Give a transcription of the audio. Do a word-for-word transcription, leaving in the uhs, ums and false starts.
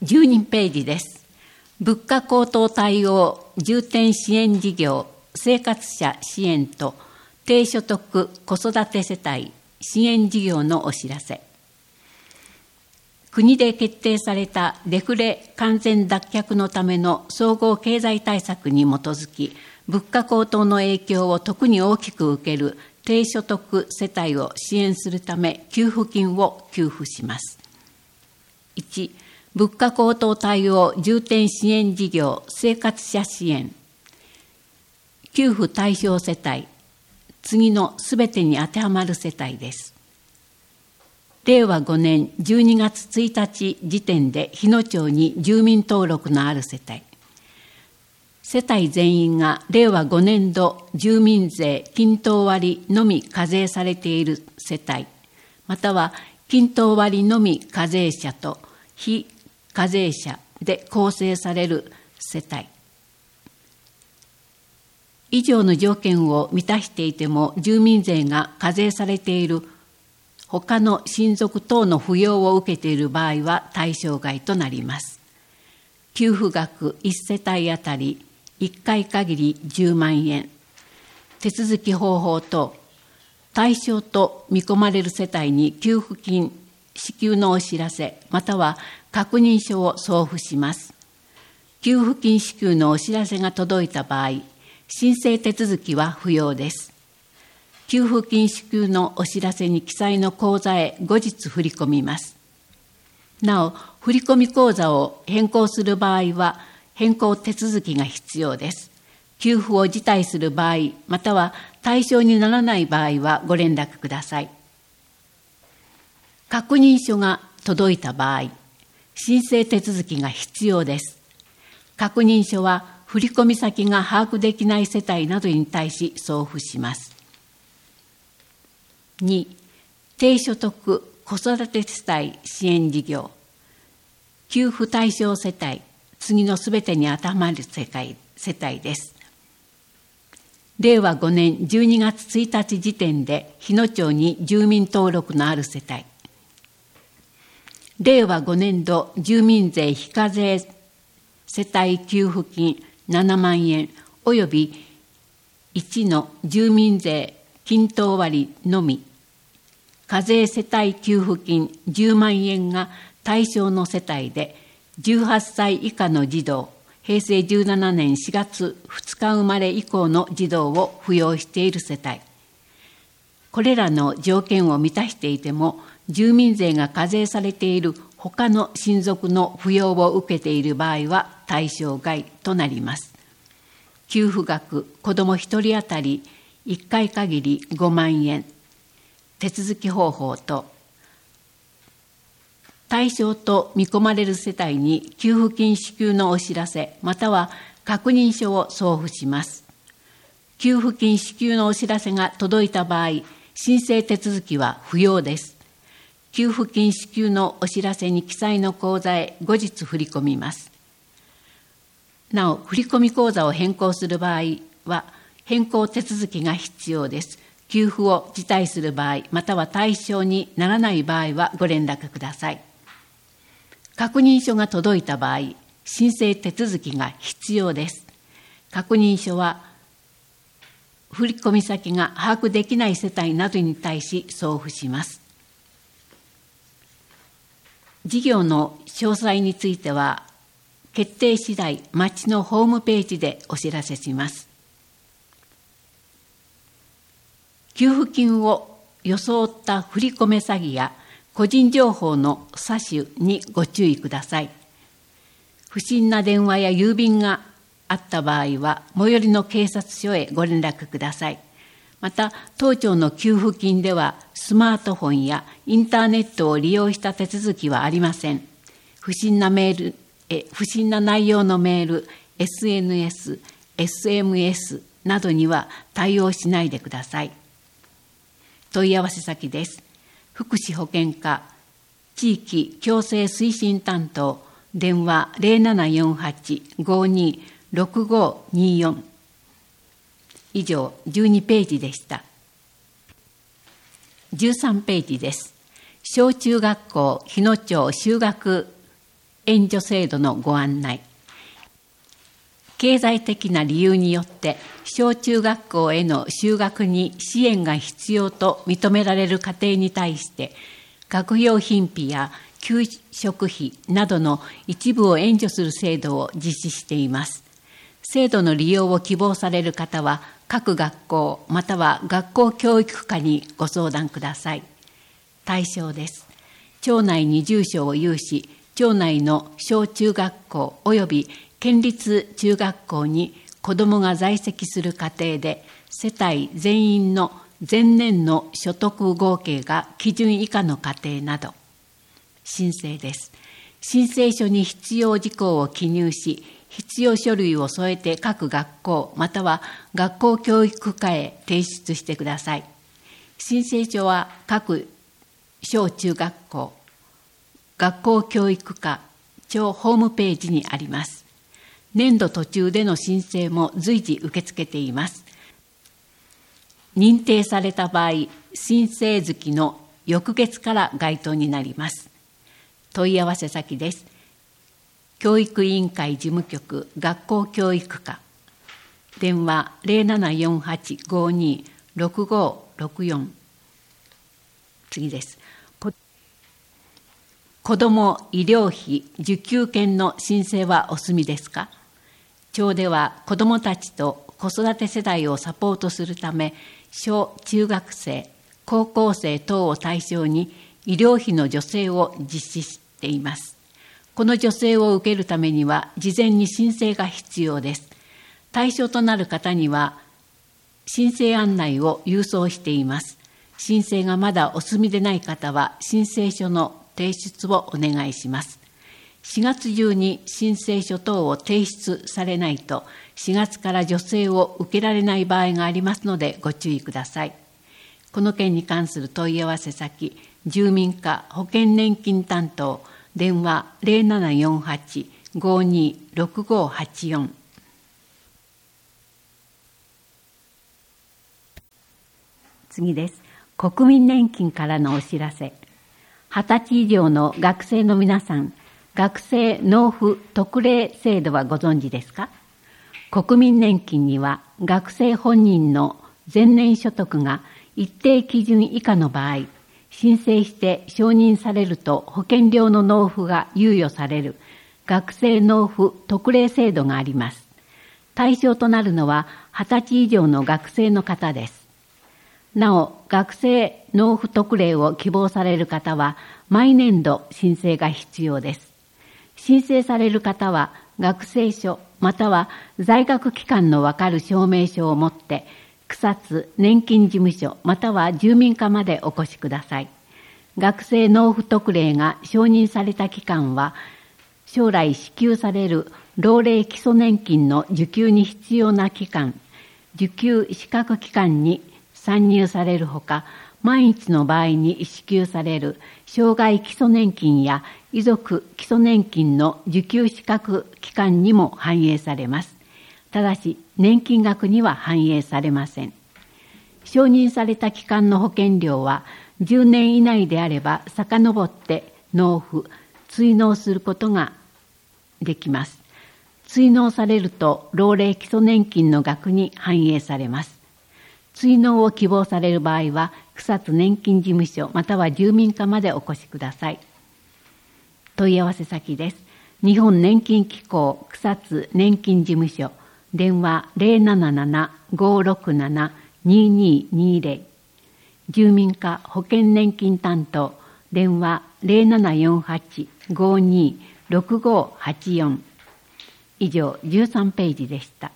じゅうにページです。物価高騰対応重点支援事業生活者支援と低所得子育て世帯支援事業のお知らせ。国で決定されたデフレ完全脱却のための総合経済対策に基づき、物価高騰の影響を特に大きく受ける低所得世帯を支援するため給付金を給付します。いち、物価高騰対応重点支援事業生活者支援。給付対象世帯、次のすべてに当てはまる世帯です。れいわごねんじゅうにがつついたち時点で日野町に住民登録のある世帯。世帯全員がれいわごねん度住民税均等割のみ課税されている世帯、または均等割のみ課税者と非課税者で構成される世帯。以上の条件を満たしていても住民税が課税されている他の親族等の扶養を受けている場合は対象外となります。給付額いち世帯あたりいっかい限りじゅうまんえん。手続き方法等、対象と見込まれる世帯に給付金支給のお知らせ、または確認書を送付します。給付金支給のお知らせが届いた場合、申請手続きは不要です。給付金支給のお知らせに記載の口座へ後日振り込みます。なお、振込口座を変更する場合は、変更手続きが必要です。給付を辞退する場合、または対象にならない場合はご連絡ください。確認書が届いた場合、申請手続きが必要です。確認書は振込先が把握できない世帯などに対し送付します。に、低所得子育て世帯支援事業。給付対象世帯、次のすべてに当てはまる世帯世帯です。れいわごねんじゅうにがつついたち時点で日野町に住民登録のある世帯。れいわごねん度住民税非課税世帯給付金ななまんえんおよびいちの住民税均等割のみ、課税世帯給付金じゅうまんえんが対象の世帯で、じゅうはっさい以下の児童、へいせいじゅうななねんしがつふつか生まれ以降の児童を扶養している世帯。これらの条件を満たしていても、住民税が課税されている他の親族の扶養を受けている場合は対象外となります。給付額、子どもひとり当たりいっかい限りごまんえん。手続き方法と、対象と見込まれる世帯に給付金支給のお知らせ、または確認書を送付します。給付金支給のお知らせが届いた場合、申請手続きは不要です。給付金支給のお知らせに記載の口座へ後日振り込みます。なお、振込口座を変更する場合は、変更手続きが必要です。給付を辞退する場合、または対象にならない場合はご連絡ください。確認書が届いた場合、申請手続きが必要です。確認書は、振込先が把握できない世帯などに対し送付します。事業の詳細については、決定次第、町のホームページでお知らせします。給付金を装った振り込め詐欺や個人情報の詐取にご注意ください。不審な電話や郵便があった場合は、最寄りの警察署へご連絡ください。また、当庁の給付金では、スマートフォンやインターネットを利用した手続きはありません。不審なメール、え不審な内容のメール、エスエヌエス、エスエムエス などには対応しないでください。問い合わせ先です。福祉保健課地域共生推進担当、電話 ゼロななよんはち ごにろくごによん。以上、じゅうにページでした。じゅうさんページです。小中学校日野町就学援助制度のご案内。経済的な理由によって小中学校への就学に支援が必要と認められる家庭に対して学用品費や給食費などの一部を援助する制度を実施しています。制度の利用を希望される方は各学校または学校教育課にご相談ください。対象です。町内に住所を有し、町内の小中学校及び県立中学校に子どもが在籍する家庭で世帯全員の前年の所得合計が基準以下の家庭など。申請です。申請書に必要事項を記入し、必要書類を添えて各学校または学校教育課へ提出してください。申請書は各小中学校、学校教育課、町ホームページにあります。年度途中での申請も随時受け付けています。認定された場合、申請月の翌月から該当になります。問い合わせ先です。教育委員会事務局学校教育課、電話 ゼロななよんはち ごに ろくごろくよん。次です。子ども医療費受給券の申請はお済みですか？町では子どもたちと子育て世代をサポートするため、小中学生、高校生等を対象に医療費の助成を実施しています。この助成を受けるためには事前に申請が必要です。対象となる方には申請案内を郵送しています。申請がまだお済みでない方は申請書の提出をお願いします。しがつ中に申請書等を提出されないとしがつから助成を受けられない場合がありますのでご注意ください。この件に関する問い合わせ先、住民課保険年金担当、電話 ゼロななよんはち ごに ろくごはちよん。次です。国民年金からのお知らせ。はたち以上の学生の皆さん、学生納付特例制度はご存知ですか？国民年金には学生本人の前年所得が一定基準以下の場合、申請して承認されると保険料の納付が猶予される学生納付特例制度があります。対象となるのははたち以上の学生の方です。なお、学生納付特例を希望される方は毎年度申請が必要です。申請される方は学生証または在学期間のわかる証明書を持って草津年金事務所または住民課までお越しください。学生納付特例が承認された期間は将来支給される老齢基礎年金の受給に必要な期間、受給資格期間に算入されるほか、万一の場合に支給される障害基礎年金や遺族基礎年金の受給資格期間にも反映されます。ただし、年金額には反映されません。承認された期間の保険料は、じゅうねん以内であれば遡って納付、追納することができます。追納されると、老齢基礎年金の額に反映されます。追納を希望される場合は、草津年金事務所または住民課までお越しください。問い合わせ先です。日本年金機構草津年金事務所、電話 ゼロなななな ごろくなな にににゼロ。住民課保険年金担当、電話 ゼロななよんはち ごに ろくごはちよん。以上じゅうさんページでした。